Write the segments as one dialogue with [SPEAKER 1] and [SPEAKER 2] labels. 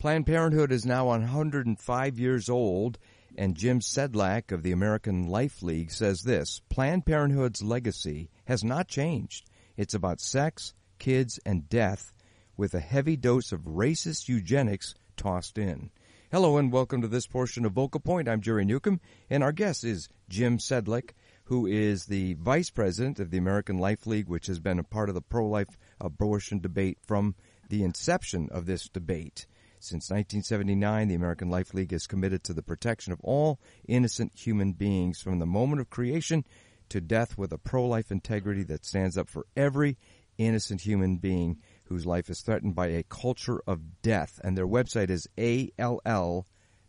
[SPEAKER 1] Planned Parenthood is now 105 years old, and Jim Sedlak of the American Life League says this: Planned Parenthood's legacy has not changed. It's about sex, kids, and death, with a heavy dose of racist eugenics tossed in. Hello and welcome to this portion of Vocal Point. I'm Jerry Newcomb, and our guest is Jim Sedlak, who is the vice president of the American Life League, which has been a part of the pro-life abortion debate from the inception of this debate. Since 1979, the American Life League is committed to the protection of all innocent human beings from the moment of creation to death, with a pro-life integrity that stands up for every innocent human being whose life is threatened by a culture of death. And their website is ALL.org.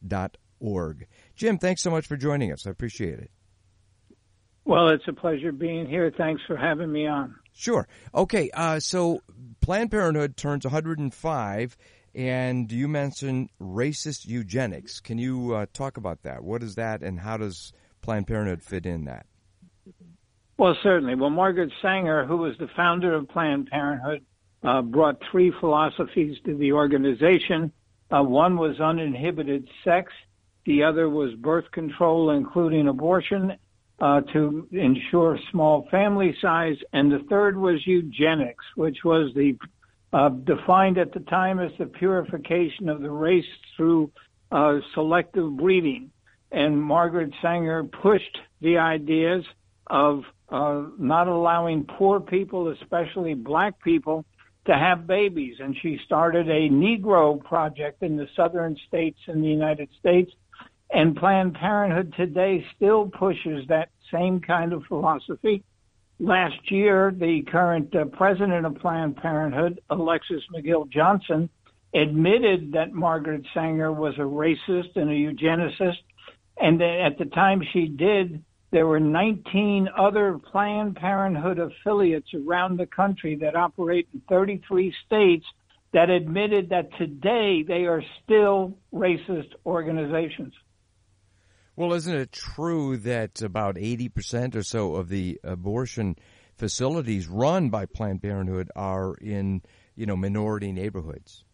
[SPEAKER 1] Jim, thanks so much for joining us. I appreciate it.
[SPEAKER 2] Well, it's a pleasure being here. Thanks for having me on.
[SPEAKER 1] Sure. Okay, so Planned Parenthood turns 105, and you mentioned racist eugenics. Can you talk about that? What is that, and how does Planned Parenthood fit in that?
[SPEAKER 2] Well, certainly. Well, Margaret Sanger, who was the founder of Planned Parenthood, brought three philosophies to the organization. One was uninhibited sex. The other was birth control, including abortion, to ensure small family size. And the third was eugenics, which was the defined at the time as the purification of the race through selective breeding. And Margaret Sanger pushed the ideas of not allowing poor people, especially black people, to have babies. And she started a Negro project in the southern states in the United States. And Planned Parenthood today still pushes that same kind of philosophy. Last year, the current president of Planned Parenthood, Alexis McGill Johnson, admitted that Margaret Sanger was a racist and a eugenicist. And at the time she did, there were 19 other Planned Parenthood affiliates around the country that operate in 33 states that admitted that today they are still racist organizations.
[SPEAKER 1] Well, isn't it true that about 80% or so of the abortion facilities run by Planned Parenthood are in, minority neighborhoods?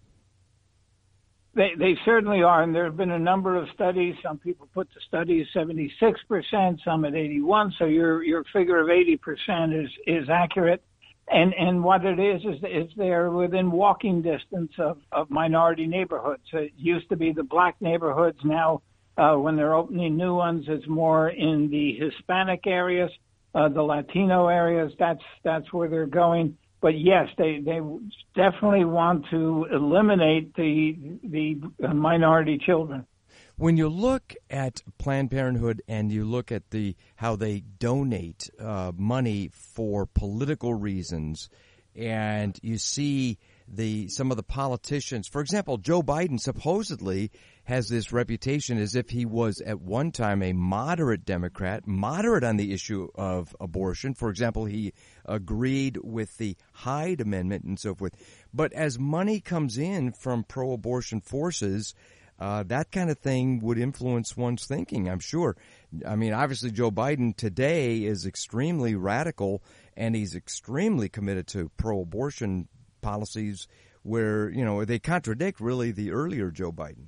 [SPEAKER 2] They certainly are, and there have been a number of studies. Some people put the study at 76%, some at 81%. So your figure of 80% is accurate. And what it is they're within walking distance of minority neighborhoods. It used to be the black neighborhoods. Now, when they're opening new ones, it's more in the Hispanic areas, the Latino areas. That's where they're going. But yes, they definitely want to eliminate the minority children.
[SPEAKER 1] When you look at Planned Parenthood and you look at how they donate money for political reasons, and you see some of the politicians, for example, Joe Biden supposedly has this reputation as if he was at one time a moderate Democrat, moderate on the issue of abortion. For example, he agreed with the Hyde Amendment and so forth. But as money comes in from pro-abortion forces, that kind of thing would influence one's thinking, I'm sure. I mean, obviously, Joe Biden today is extremely radical, and he's extremely committed to pro-abortion policies where, they contradict really the earlier Joe Biden.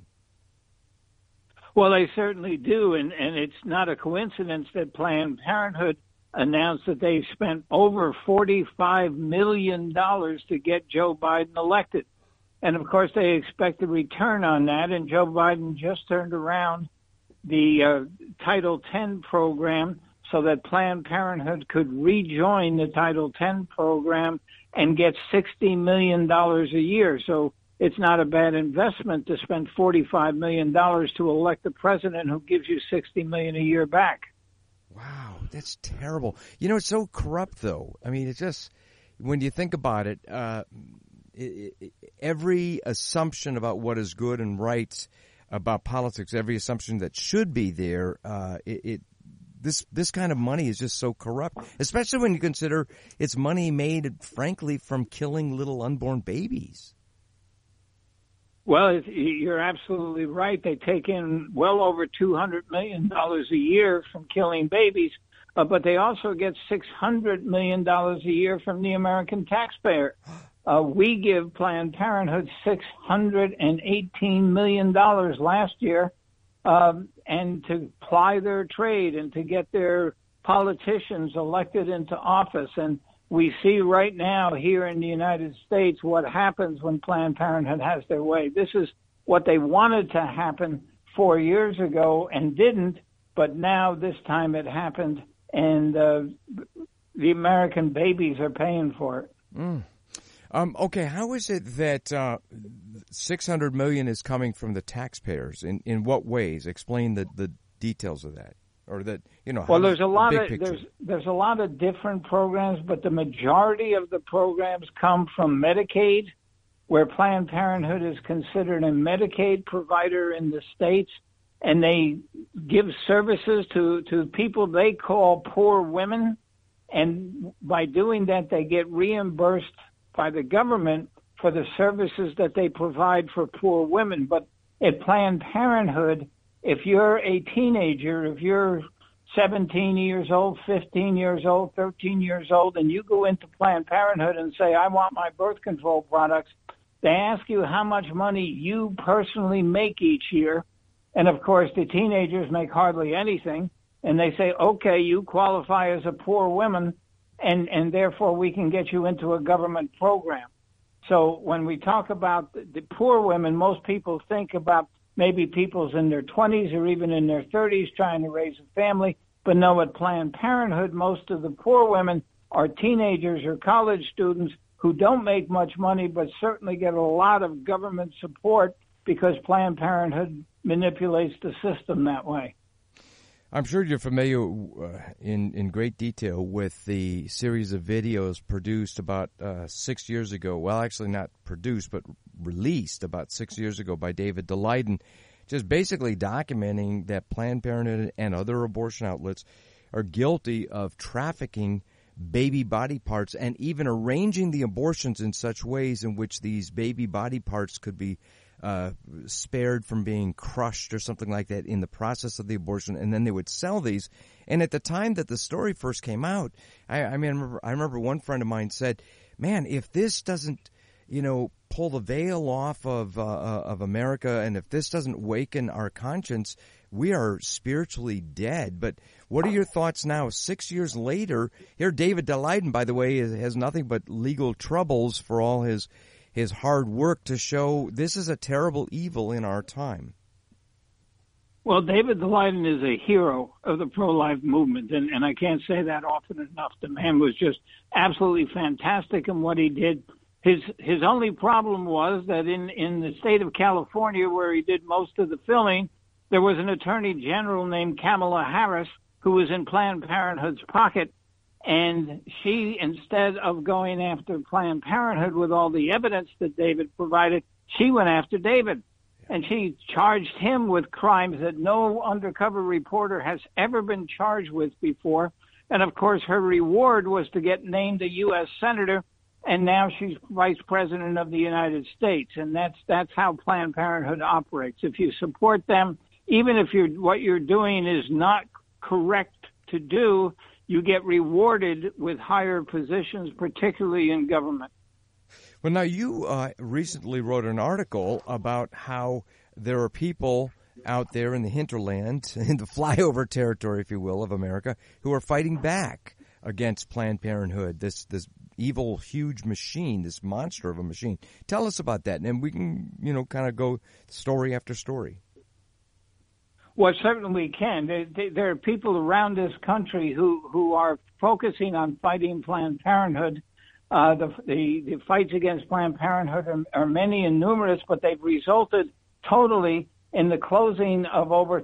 [SPEAKER 2] Well, they certainly do, and it's not a coincidence that Planned Parenthood announced that they spent over $45 million to get Joe Biden elected. And, of course, they expect a return on that, and Joe Biden just turned around the Title X program so that Planned Parenthood could rejoin the Title X program and get $60 million a year. So it's not a bad investment to spend $45 million to elect a president who gives you $60 million a year back.
[SPEAKER 1] Wow, that's terrible. It's so corrupt, though. I mean, it's just, when you think about it, every assumption about what is good and right about politics, every assumption that should be there, this kind of money is just so corrupt, especially when you consider it's money made, frankly, from killing little unborn babies.
[SPEAKER 2] Well, you're absolutely right. They take in well over $200 million a year from killing babies, but they also get $600 million a year from the American taxpayer. We give Planned Parenthood $618 million last year, and to ply their trade and to get their politicians elected into office. And we see right now here in the United States what happens when Planned Parenthood has their way. This is what they wanted to happen 4 years ago and didn't, but now this time it happened, and the American babies are paying for it.
[SPEAKER 1] Okay, how is it that $600 million is coming from the taxpayers? In what ways? Explain the details of that, or that
[SPEAKER 2] Well, there's a lot of there's a lot of different programs, but the majority of the programs come from Medicaid, where Planned Parenthood is considered a Medicaid provider in the states, and they give services to people they call poor women, and by doing that, they get reimbursed by the government for the services that they provide for poor women. But at Planned Parenthood, if you're a teenager, if you're 17 years old, 15 years old, 13 years old, and you go into Planned Parenthood and say, I want my birth control products, they ask you how much money you personally make each year. And, of course, the teenagers make hardly anything. And they say, okay, you qualify as a poor woman, and therefore we can get you into a government program. So when we talk about the poor women, most people think about maybe people's in their 20s or even in their 30s trying to raise a family. But no, at Planned Parenthood, most of the poor women are teenagers or college students who don't make much money but certainly get a lot of government support because Planned Parenthood manipulates the system that way.
[SPEAKER 1] I'm sure you're familiar in great detail with the series of videos produced about 6 years ago. Well, actually not produced, but released about 6 years ago by David Daleiden, just basically documenting that Planned Parenthood and other abortion outlets are guilty of trafficking baby body parts and even arranging the abortions in such ways in which these baby body parts could be spared from being crushed or something like that in the process of the abortion, and then they would sell these. And at the time that the story first came out, I remember one friend of mine said, "Man, if this doesn't, pull the veil off of America, and if this doesn't waken our conscience, we are spiritually dead." But what are your thoughts now, 6 years later? Here, David Daleiden, by the way, has nothing but legal troubles for all his hard work to show this is a terrible evil in our time.
[SPEAKER 2] Well, David Daleiden is a hero of the pro-life movement, and I can't say that often enough. The man was just absolutely fantastic in what he did. His only problem was that in the state of California, where he did most of the filming, there was an attorney general named Kamala Harris who was in Planned Parenthood's pocket. And she, instead of going after Planned Parenthood with all the evidence that David provided, she went after David. And she charged him with crimes that no undercover reporter has ever been charged with before. And, of course, her reward was to get named a U.S. Senator, and now she's Vice President of the United States. And that's how Planned Parenthood operates. If you support them, even if what you're doing is not correct to do, you get rewarded with higher positions, particularly in government.
[SPEAKER 1] Well, now you recently wrote an article about how there are people out there in the hinterland, in the flyover territory, if you will, of America, who are fighting back against Planned Parenthood, this evil, huge machine, this monster of a machine. Tell us about that, and we can, kind of go story after story.
[SPEAKER 2] Well, certainly we can. There are people around this country who are focusing on fighting Planned Parenthood. The fights against Planned Parenthood are many and numerous, but they've resulted totally in the closing of over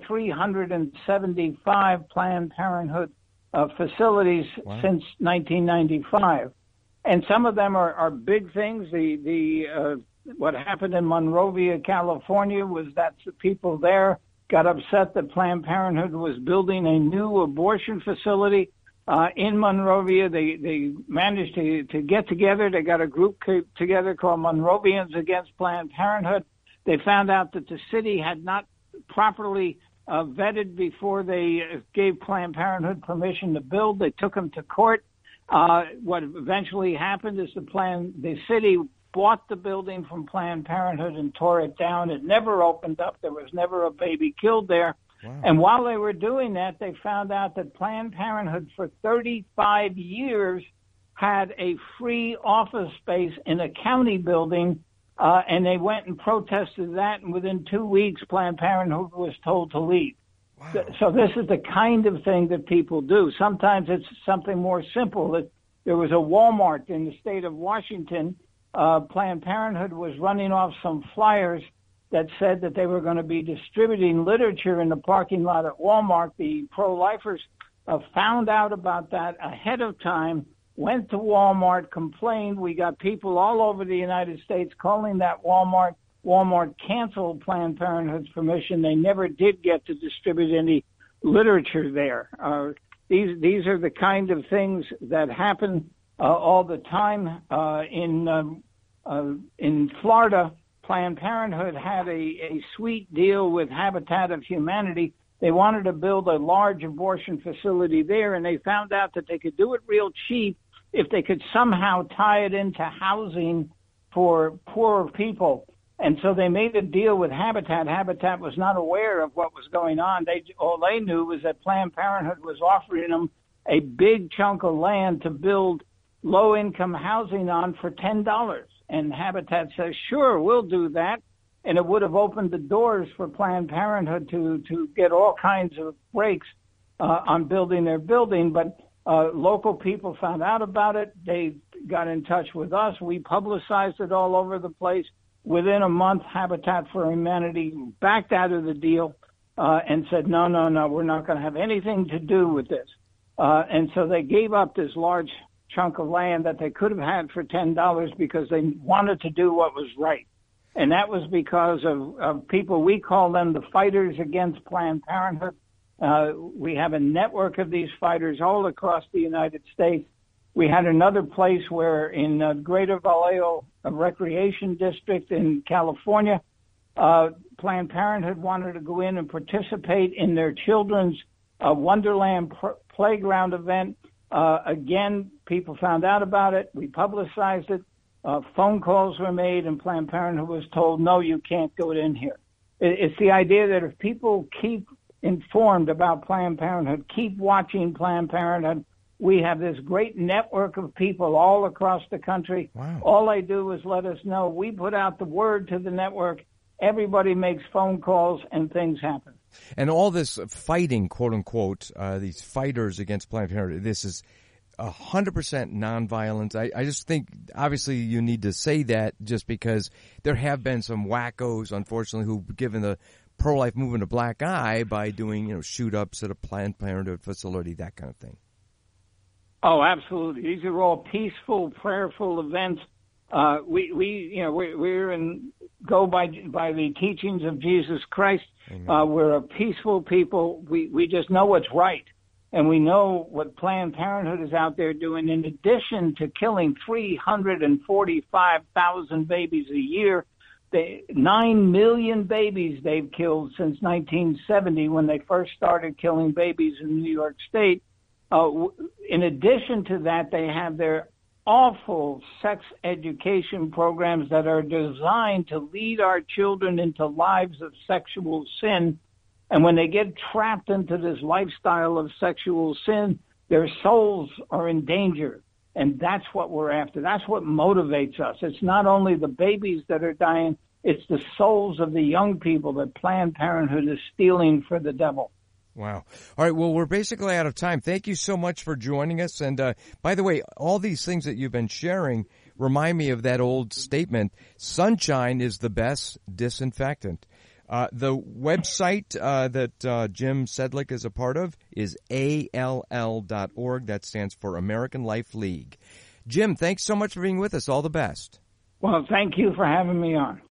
[SPEAKER 2] 375 Planned Parenthood facilities since 1995. And some of them are big things. What happened in Monrovia, California, was that the people there got upset that Planned Parenthood was building a new abortion facility in Monrovia. They managed to get together. They got a group together called Monrovians Against Planned Parenthood. They found out that the city had not properly vetted before they gave Planned Parenthood permission to build. They took them to court. What eventually happened is the city bought the building from Planned Parenthood and tore it down. It never opened up. There was never a baby killed there.
[SPEAKER 1] Wow.
[SPEAKER 2] And while they were doing that, they found out that Planned Parenthood for 35 years had a free office space in a county building, and they went and protested that, and within 2 weeks, Planned Parenthood was told to leave.
[SPEAKER 1] Wow.
[SPEAKER 2] So this is the kind of thing that people do. Sometimes it's something more simple. There was a Walmart in the state of Washington. Planned Parenthood was running off some flyers that said that they were going to be distributing literature in the parking lot at Walmart. The pro-lifers found out about that ahead of time, went to Walmart, complained. We got people all over the United States calling that Walmart. Walmart canceled Planned Parenthood's permission. They never did get to distribute any literature there. These are the kind of things that happen all the time. In Florida, Planned Parenthood had a sweet deal with Habitat of Humanity. They wanted to build a large abortion facility there, and they found out that they could do it real cheap if they could somehow tie it into housing for poorer people. And so they made a deal with Habitat. Habitat was not aware of what was going on. All they knew was that Planned Parenthood was offering them a big chunk of land to build low-income housing on for $10. And Habitat says, sure, we'll do that. And it would have opened the doors for Planned Parenthood to get all kinds of breaks on building their building. But local people found out about it. They got in touch with us. We publicized it all over the place. Within a month, Habitat for Humanity backed out of the deal and said, no, we're not going to have anything to do with this. And so they gave up this large chunk of land that they could have had for $10 because they wanted to do what was right. And that was because of people, we call them the fighters against Planned Parenthood. We have a network of these fighters all across the United States. We had another place where in Greater Vallejo Recreation District in California, Planned Parenthood wanted to go in and participate in their children's Wonderland playground event. Again, people found out about it. We publicized it. Phone calls were made, and Planned Parenthood was told, no, you can't go in here. It's the idea that if people keep informed about Planned Parenthood, keep watching Planned Parenthood, we have this great network of people all across the country.
[SPEAKER 1] Wow.
[SPEAKER 2] All they do is let us know. We put out the word to the network. Everybody makes phone calls, and things happen.
[SPEAKER 1] And all this fighting, quote unquote, these fighters against Planned Parenthood, this is 100% nonviolence. I just think, obviously, you need to say that just because there have been some wackos, unfortunately, who've given the pro-life movement a black eye by doing, shoot-ups at a Planned Parenthood facility, that kind of thing.
[SPEAKER 2] Oh, absolutely. These are all peaceful, prayerful events. We're go by the teachings of Jesus Christ. We're a peaceful people. We just know what's right. And we know what Planned Parenthood is out there doing. In addition to killing 345,000 babies a year, 9 million babies they've killed since 1970 when they first started killing babies in New York State. In addition to that, they have their awful sex education programs that are designed to lead our children into lives of sexual sin. And when they get trapped into this lifestyle of sexual sin, their souls are in danger. And that's what we're after. That's what motivates us. It's not only the babies that are dying, it's the souls of the young people that Planned Parenthood is stealing for the devil.
[SPEAKER 1] Wow. All right. Well, we're basically out of time. Thank you so much for joining us. And by the way, all these things that you've been sharing remind me of that old statement, sunshine is the best disinfectant. The website that Jim Sedlick is a part of is ALL.org. That stands for American Life League. Jim, thanks so much for being with us. All the best.
[SPEAKER 2] Well, thank you for having me on.